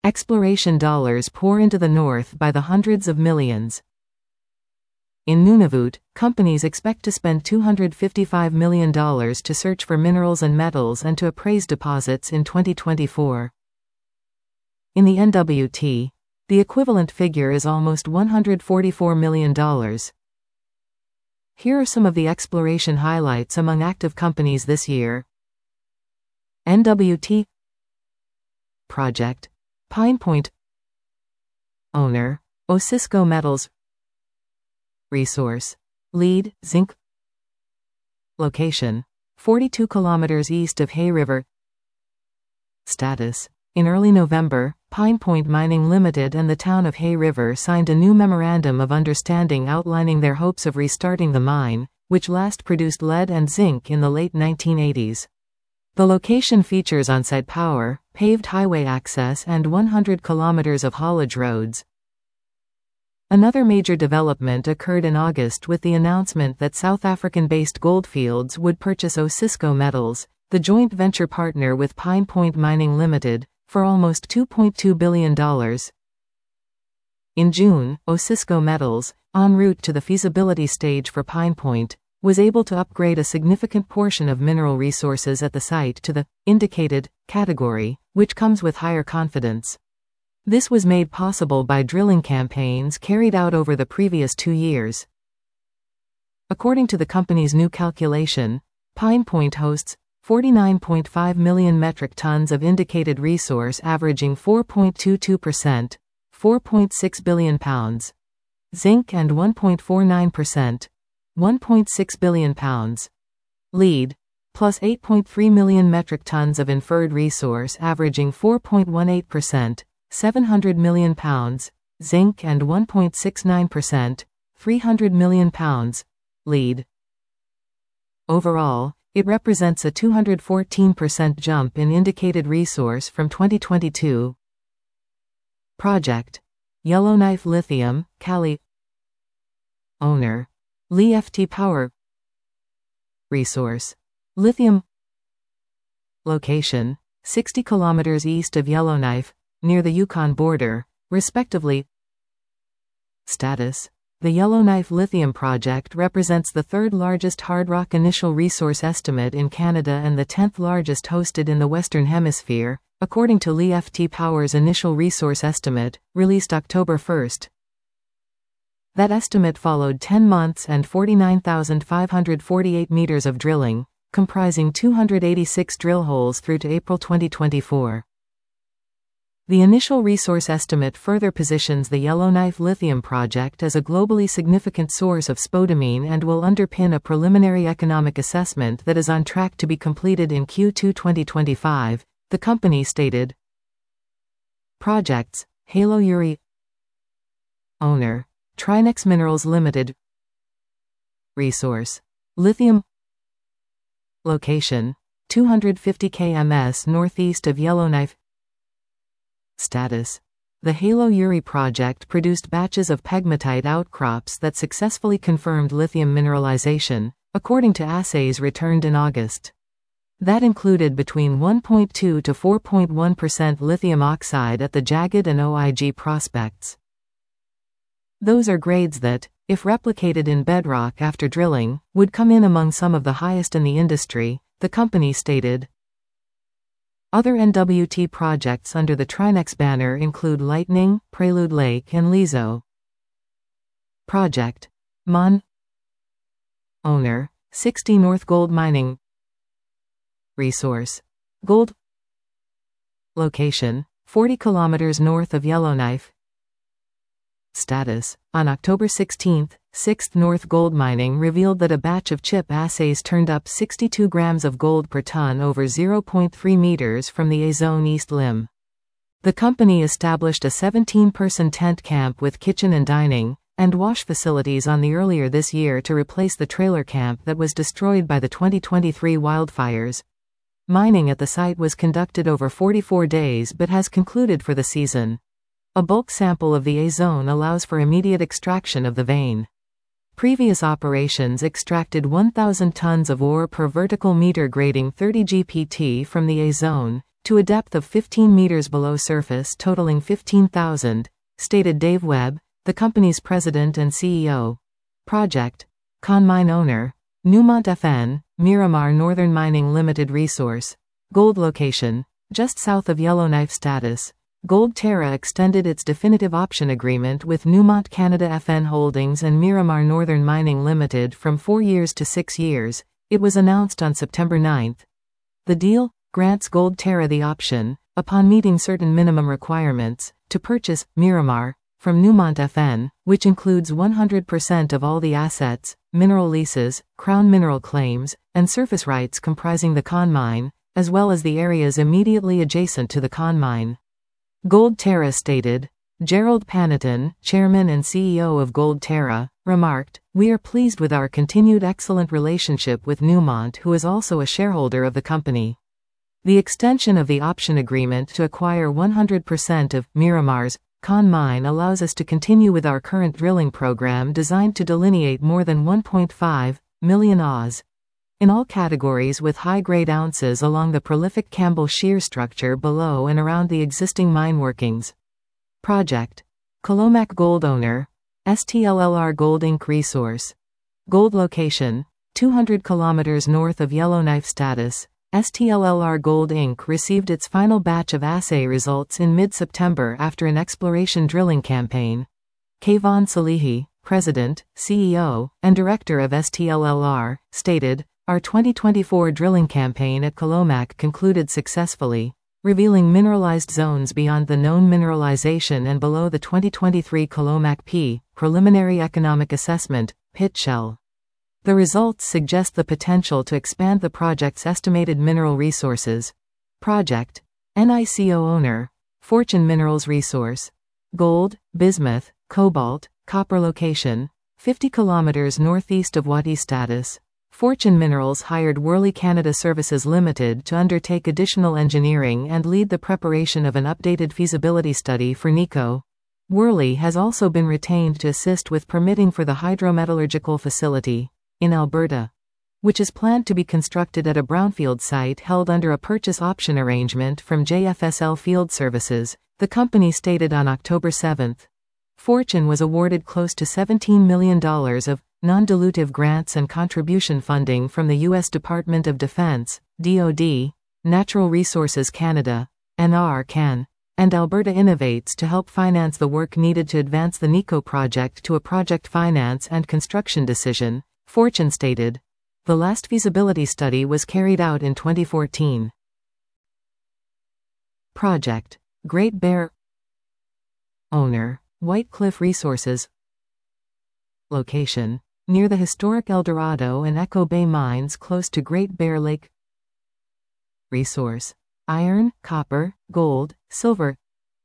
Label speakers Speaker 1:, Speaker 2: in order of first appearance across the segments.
Speaker 1: Exploration dollars pour into the north by the hundreds of millions. In Nunavut, companies expect to spend $255 million to search for minerals and metals and to appraise deposits in 2024. In the NWT, the equivalent figure is almost $144 million. Here are some of the exploration highlights among active companies this year. NWT Project Pine Point. Owner Osisko Metals. Resource lead zinc. Location 42 kilometers east of Hay River. Status: in early November, Pine Point Mining Limited and the town of Hay River signed a new memorandum of understanding outlining their hopes of restarting the mine, which last produced lead and zinc in the late 1980s. The location features on-site power, paved highway access and 100 kilometers of haulage roads. Another major development occurred in August with the announcement that South African-based Goldfields would purchase Osisko Metals, the joint venture partner with Pine Point Mining Limited, for almost $2.2 billion. In June, Osisko Metals, en route to the feasibility stage for Pine Point, was able to upgrade a significant portion of mineral resources at the site to the indicated category, which comes with higher confidence. This was made possible by drilling campaigns carried out over the previous 2 years. According to the company's new calculation, Pine Point hosts 49.5 million metric tons of indicated resource averaging 4.22%, 4.6 billion pounds. Zinc and 1.49%, 1.6 billion pounds. Lead, plus 8.3 million metric tons of inferred resource averaging 4.18%, 700 million pounds, zinc and 1.69%, 300 million pounds. Lead. Overall, it represents a 214% jump in indicated resource from 2022. Project Yellowknife Lithium, Kali. Owner LiFT Power. Resource lithium. Location 60 kilometers east of Yellowknife, near the Yukon border, respectively. Status: the Yellowknife Lithium Project represents the third largest hard rock initial resource estimate in Canada and the 10th largest hosted in the Western Hemisphere, according to LiFT Power's initial resource estimate, released October 1. That estimate followed 10 months and 49,548 meters of drilling, comprising 286 drill holes through to April 2024. The initial resource estimate further positions the Yellowknife Lithium Project as a globally significant source of spodumene and will underpin a preliminary economic assessment that is on track to be completed in Q2 2025, the company stated. Projects: Halo Uri. Owner: Trinex Minerals Limited. Resource: lithium. Location: 250 km northeast of Yellowknife. Status: the Halo Uri project produced batches of pegmatite outcrops that successfully confirmed lithium mineralization, according to assays returned in August. That included between 1.2 to 4.1% lithium oxide at the Jagged and OIG prospects. Those are grades that, if replicated in bedrock after drilling, would come in among some of the highest in the industry, the company stated. Other NWT projects under the Trinex banner include Lightning, Prelude Lake and Lizo. Project Mon. Owner: 60 North Gold Mining. Resource: gold. Location: 40 kilometers north of Yellowknife. Status: on October 16, 6th North Gold Mining revealed that a batch of chip assays turned up 62 grams of gold per ton over 0.3 meters from the A Zone East Limb. The company established a 17-person tent camp with kitchen and dining, and wash facilities on the earlier this year to replace the trailer camp that was destroyed by the 2023 wildfires. Mining at the site was conducted over 44 days but has concluded for the season. A bulk sample of the A zone allows for immediate extraction of the vein. Previous operations extracted 1,000 tons of ore per vertical meter grading 30 GPT from the A zone, to a depth of 15 meters below surface totaling 15,000, stated Dave Webb, the company's president and CEO. Project. Conmine owner. Newmont FN, Miramar Northern Mining Limited Resource. Gold location. Just south of Yellowknife status. Goldterra extended its definitive option agreement with Newmont Canada FN Holdings and Miramar Northern Mining Limited from 4 years to 6 years. It was announced on September 9. The deal grants Goldterra the option, upon meeting certain minimum requirements, to purchase Miramar from Newmont FN, which includes 100% of all the assets, mineral leases, crown mineral claims, and surface rights comprising the Conmine, as well as the areas immediately adjacent to the Conmine. Goldterra stated. Gerald Panetton, chairman and CEO of Goldterra, remarked, "We are pleased with our continued excellent relationship with Newmont, who is also a shareholder of the company. The extension of the option agreement to acquire 100% of Miramar's Conmine allows us to continue with our current drilling program designed to delineate more than 1.5 million Aus in all categories with high-grade ounces along the prolific Campbell shear structure below and around the existing mine workings." Project. Kolomak Gold owner. STLLR Gold Inc. Resource. Gold location. 200 kilometers north of Yellowknife status. STLLR Gold Inc. received its final batch of assay results in mid-September after an exploration drilling campaign. Kayvon Salehi, President, CEO, and Director of STLLR, stated, "Our 2024 drilling campaign at Kolomak concluded successfully, revealing mineralized zones beyond the known mineralization and below the 2023 Kolomak P, Preliminary Economic Assessment, pit shell. The results suggest the potential to expand the project's estimated mineral resources." Project. NICO owner. Fortune Minerals Resource. Gold, bismuth, cobalt, copper location. 50 kilometers northeast of Wadi status. Fortune Minerals hired Worley Canada Services Limited to undertake additional engineering and lead the preparation of an updated feasibility study for NICO. Worley has also been retained to assist with permitting for the hydrometallurgical facility in Alberta, which is planned to be constructed at a brownfield site held under a purchase option arrangement from JFSL Field Services, the company stated on October 7. Fortune was awarded close to $17 million of non-dilutive grants and contribution funding from the U.S. Department of Defense, DoD, Natural Resources Canada, NRCan, and Alberta Innovates to help finance the work needed to advance the NICO project to a project finance and construction decision, Fortune stated. The last feasibility study was carried out in 2014. Project. Great Bear owner. White Cliff Resources. Location. Near the historic El Dorado and Echo Bay mines close to Great Bear Lake. Resource. Iron, copper, gold, silver.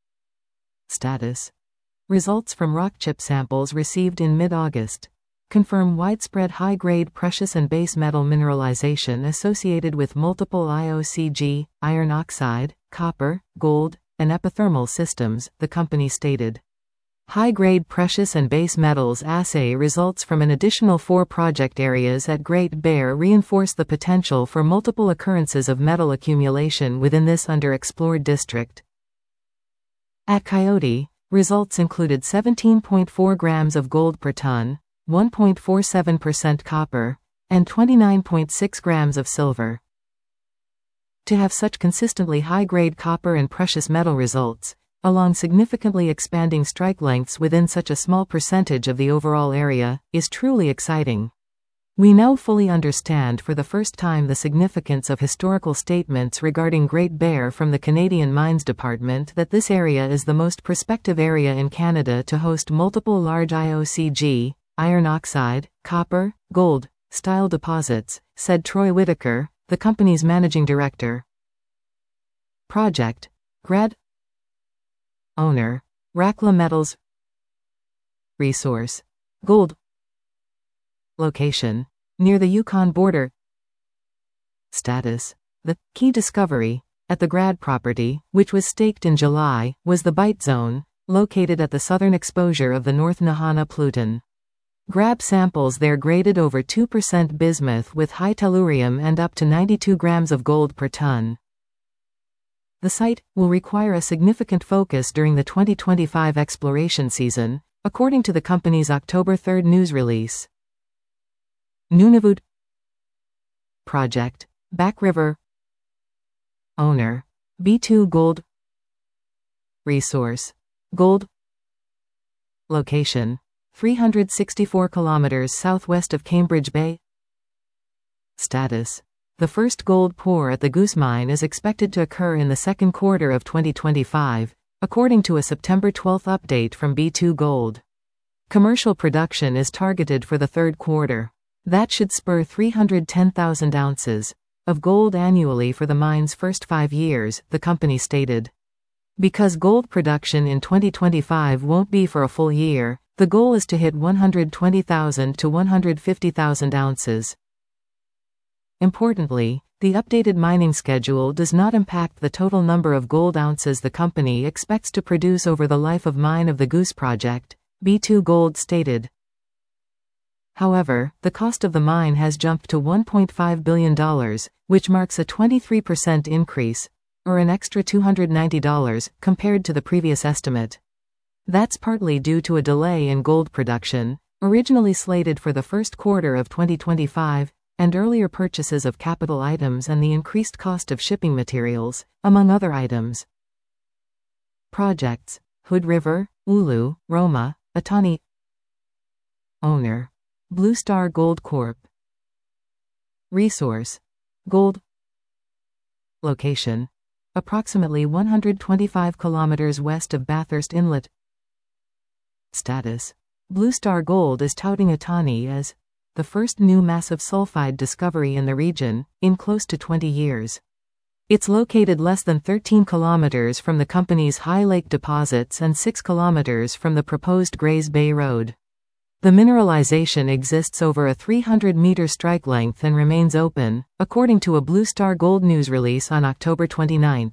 Speaker 1: Status. Results from rock chip samples received in mid-August confirm widespread high-grade precious and base metal mineralization associated with multiple IOCG, iron oxide, copper, gold, and epithermal systems, the company stated. High-grade precious and base metals assay results from an additional 4 project areas at Great Bear reinforce the potential for multiple occurrences of metal accumulation within this underexplored district. At Coyote, results included 17.4 grams of gold per ton, 1.47% copper, and 29.6 grams of silver. To have such consistently high-grade copper and precious metal results, along significantly expanding strike lengths within such a small percentage of the overall area, is truly exciting. We now fully understand for the first time the significance of historical statements regarding Great Bear from the Canadian Mines Department that this area is the most prospective area in Canada to host multiple large IOCG, iron oxide, copper, gold, style deposits, said Troy Whitaker, the company's managing director. Project. Grad owner. Rakla Metals Resource. Gold. Location. Near the Yukon border. Status. The key discovery at the Grad property, which was staked in July, was the Bight Zone, located at the southern exposure of the North Nahana Pluton. Grab samples there graded over 2% bismuth with high tellurium and up to 92 grams of gold per ton. the site will require a significant focus during the 2025 exploration season, according to the company's October 3 news release. Nunavut Project, Back River. Owner, B2Gold. Resource, gold. Location, 364 kilometers southwest of Cambridge Bay. Status: the first gold pour at the Goose Mine is expected to occur in the second quarter of 2025, according to a September 12 update from B2Gold. Commercial production is targeted for the third quarter. That should spur 310,000 ounces of gold annually for the mine's first 5 years, the company stated. Because gold production in 2025 won't be for a full year, the goal is to hit 120,000 to 150,000 ounces. Importantly, the updated mining schedule does not impact the total number of gold ounces the company expects to produce over the life of mine of the Goose Project, B2Gold stated. However, the cost of the mine has jumped to $1.5 billion, which marks a 23% increase, or an extra $290, compared to the previous estimate. That's partly due to a delay in gold production, originally slated for the first quarter of 2025, and earlier purchases of capital items and the increased cost of shipping materials, among other items. Projects: Hood River, Ulu, Roma, Atani. Owner: Blue Star Gold Corp. Resource: gold. Location: approximately 125 kilometers west of Bathurst Inlet. Status: Blue Star Gold is touting Atani as the first new massive sulfide discovery in the region, in close to 20 years. It's located less than 13 kilometers from the company's High Lake deposits and 6 kilometers from the proposed Grays Bay Road. The mineralization exists over a 300-meter strike length and remains open, according to a Blue Star Gold news release on October 29.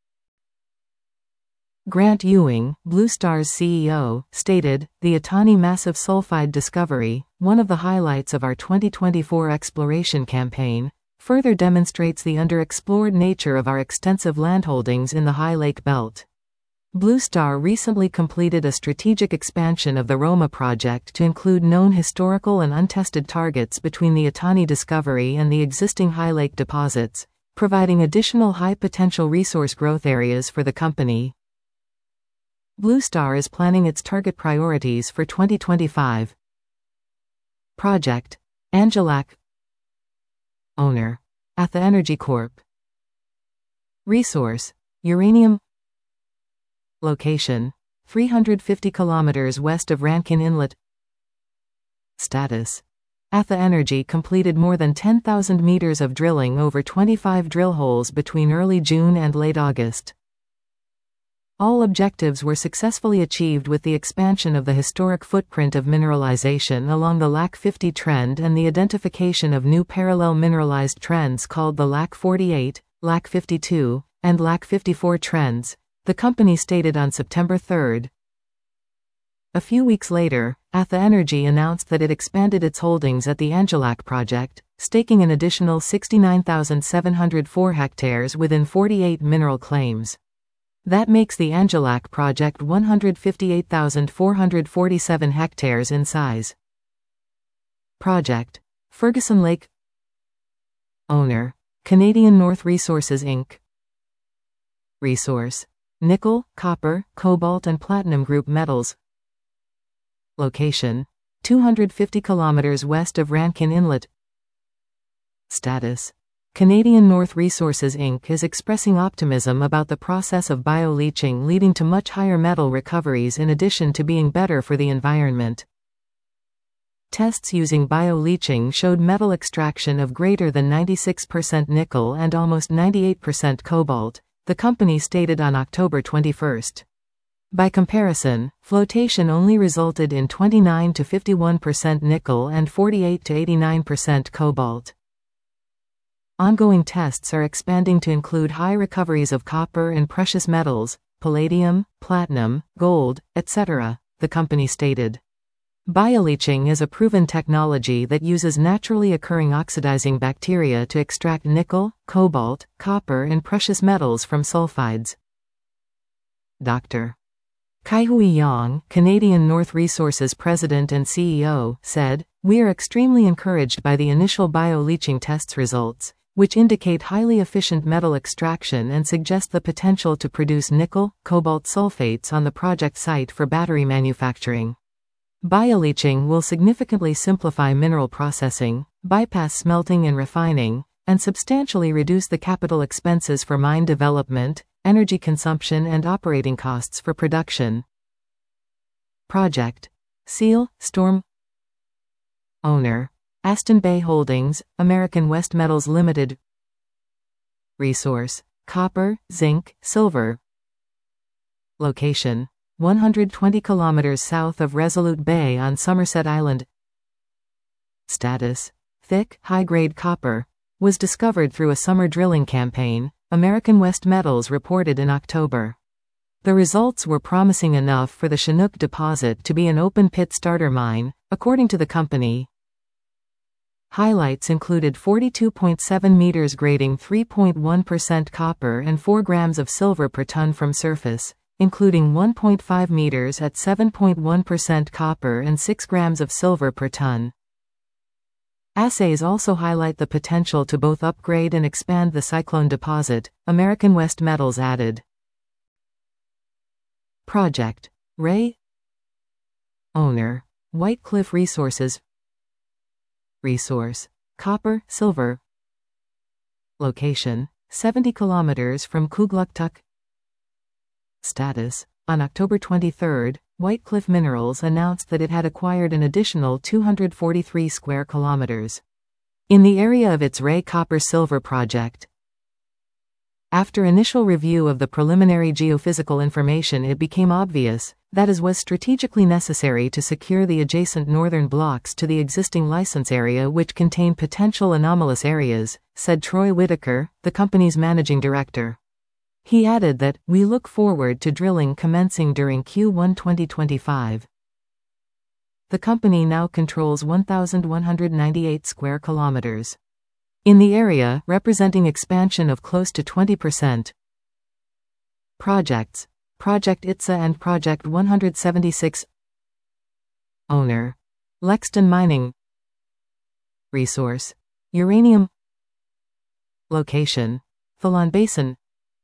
Speaker 1: Grant Ewing, Blue Star's CEO, stated, "The Atani massive sulfide discovery, one of the highlights of our 2024 exploration campaign, further demonstrates the underexplored nature of our extensive landholdings in the High Lake Belt." Blue Star recently completed a strategic expansion of the Roma project to include known historical and untested targets between the Atani discovery and the existing High Lake deposits, providing additional high-potential resource growth areas for the company. Blue Star is planning its target priorities for 2025. Project: Angellac. Owner: Atha Energy Corp. Resource: uranium. Location: 350 kilometers west of Rankin Inlet. Status: Atha Energy completed more than 10,000 meters of drilling over 25 drill holes between early June and late August. All objectives were successfully achieved with the expansion of the historic footprint of mineralization along the LAC 50 trend and the identification of new parallel mineralized trends called the LAC 48, LAC 52, and LAC 54 trends, the company stated on September 3. A few weeks later, Atha Energy announced that it expanded its holdings at the Angellac project, staking an additional 69,704 hectares within 48 mineral claims. That makes the Angellac project 158,447 hectares in size. Project: Ferguson Lake. Owner: Canadian North Resources Inc. Resource: nickel, copper, cobalt and platinum group metals. Location: 250 kilometers west of Rankin Inlet. Status: Canadian North Resources Inc. is expressing optimism about the process of bioleaching leading to much higher metal recoveries in addition to being better for the environment. Tests using bioleaching showed metal extraction of greater than 96% nickel and almost 98% cobalt, the company stated on October 21. By comparison, flotation only resulted in 29 to 51% nickel and 48 to 89% cobalt. Ongoing tests are expanding to include high recoveries of copper and precious metals, palladium, platinum, gold, etc., the company stated. Bioleaching is a proven technology that uses naturally occurring oxidizing bacteria to extract nickel, cobalt, copper and precious metals from sulfides. Dr. Kai-Hui Yang, Canadian North Resources President and CEO, said, "We are extremely encouraged by the initial bioleaching tests results, which indicate highly efficient metal extraction and suggest the potential to produce nickel, cobalt sulfates on the project site for battery manufacturing. Bioleaching will significantly simplify mineral processing, bypass smelting and refining, and substantially reduce the capital expenses for mine development, energy consumption and operating costs for production." Project. Seal, Storm. Owner. Aston Bay Holdings, American West Metals Limited. Resource. Copper, zinc, silver. Location. 120 kilometers south of Resolute Bay on Somerset Island. Status. Thick, high-grade copper. Was discovered through a summer drilling campaign, American West Metals reported in October. The results were promising enough for the Chinook deposit to be an open-pit starter mine, according to the company. Highlights included 42.7 meters grading 3.1% copper and 4 grams of silver per ton from surface, including 1.5 meters at 7.1% copper and 6 grams of silver per ton. Assays also highlight the potential to both upgrade and expand the Cyclone deposit, American West Metals added. Project. Ray. Owner. Whitecliff Resources. Resource. Copper, silver. Location. 70 kilometers from Kugluktuk. Status. On October 23, Whitecliff Minerals announced that it had acquired an additional 243 square kilometers in the area of its Ray Copper-Silver project. After initial review of the preliminary geophysical information, it became obvious that it was strategically necessary to secure the adjacent northern blocks to the existing license area, which contain potential anomalous areas, said Troy Whitaker, the company's managing director. He added that, "We look forward to drilling commencing during Q1 2025. The company now controls 1,198 square kilometers in the area, representing expansion of close to 20%. Projects. Project ITSA and Project 176. Owner. Lexton Mining. Resource. Uranium. Location. Thalon Basin.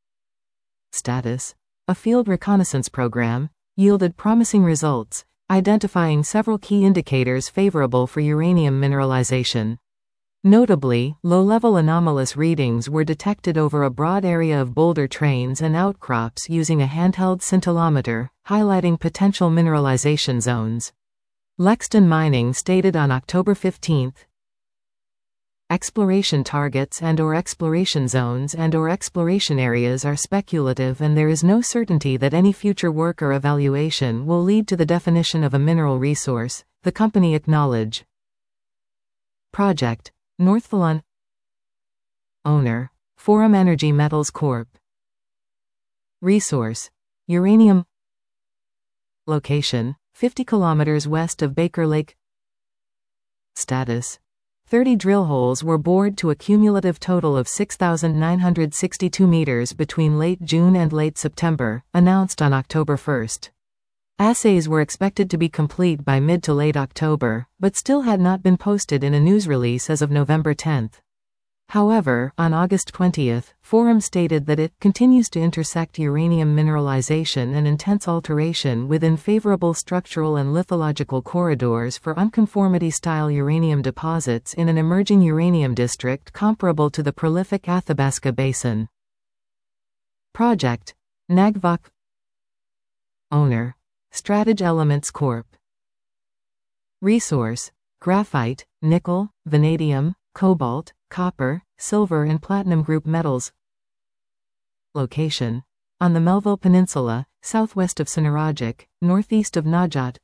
Speaker 1: Status. A field reconnaissance program yielded promising results, identifying several key indicators favorable for uranium mineralization. Notably, low-level anomalous readings were detected over a broad area of boulder trains and outcrops using a handheld scintillometer, highlighting potential mineralization zones. Lexton Mining stated on October 15, "Exploration targets and/or exploration zones and/or exploration areas are speculative, and there is no certainty that any future work or evaluation will lead to the definition of a mineral resource," the company acknowledged. Project. North Thalon. Owner. Forum Energy Metals Corp. Resource. Uranium. Location. 50 kilometers west of Baker Lake. Status. 30 drill holes were bored to a cumulative total of 6,962 meters between late June and late September, announced on October 1. Assays were expected to be complete by mid to late October, but still had not been posted in a news release as of November 10. However, on August 20, Forum stated that it continues to intersect uranium mineralization and intense alteration within favorable structural and lithological corridors for unconformity-style uranium deposits in an emerging uranium district comparable to the prolific Athabasca Basin. Project. Nagvok. Owner. Strategy Elements Corp. Resource. Graphite, nickel, vanadium, cobalt, copper, silver and platinum group metals. Location. On the Melville Peninsula, southwest of Sinaragic, northeast of Najat.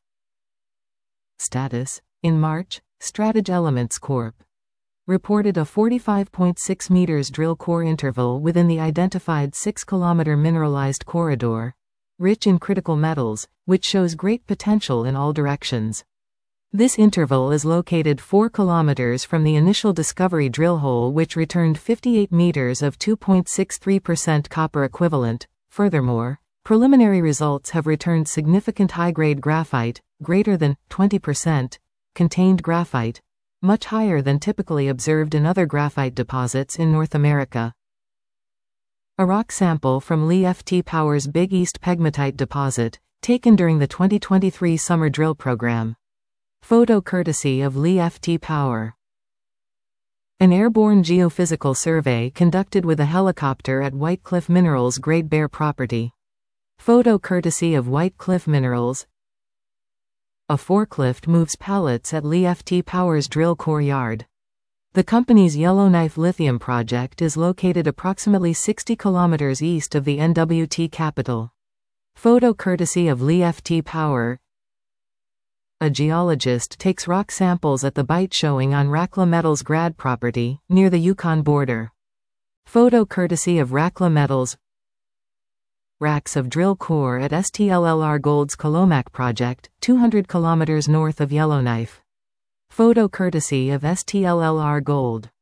Speaker 1: Status. In March, Strategy Elements Corp. reported a 45.6 meters drill core interval within the identified 6-kilometer mineralized corridor, rich in critical metals, which shows great potential in all directions. This interval is located 4 kilometers from the initial discovery drill hole, which returned 58 meters of 2.63% copper equivalent. Furthermore, preliminary results have returned significant high-grade graphite, greater than 20%, contained graphite, much higher than typically observed in other graphite deposits in North America. A rock sample from Li FT Power's Big East pegmatite deposit, taken during the 2023 summer drill program. Photo courtesy of Li FT Power. An airborne geophysical survey conducted with a helicopter at White Cliff Minerals' Great Bear property. Photo courtesy of White Cliff Minerals. A forklift moves pallets at Li FT Power's drill core yard. The company's Yellowknife lithium project is located approximately 60 kilometers east of the NWT capital. Photo courtesy of Li FT Power. A geologist takes rock samples at the Bite showing on Rakla Metals' Grad property, near the Yukon border. Photo courtesy of Rakla Metals. Racks of drill core at STLLR Gold's Kolomak project, 200 kilometers north of Yellowknife. Photo courtesy of STLLR Gold.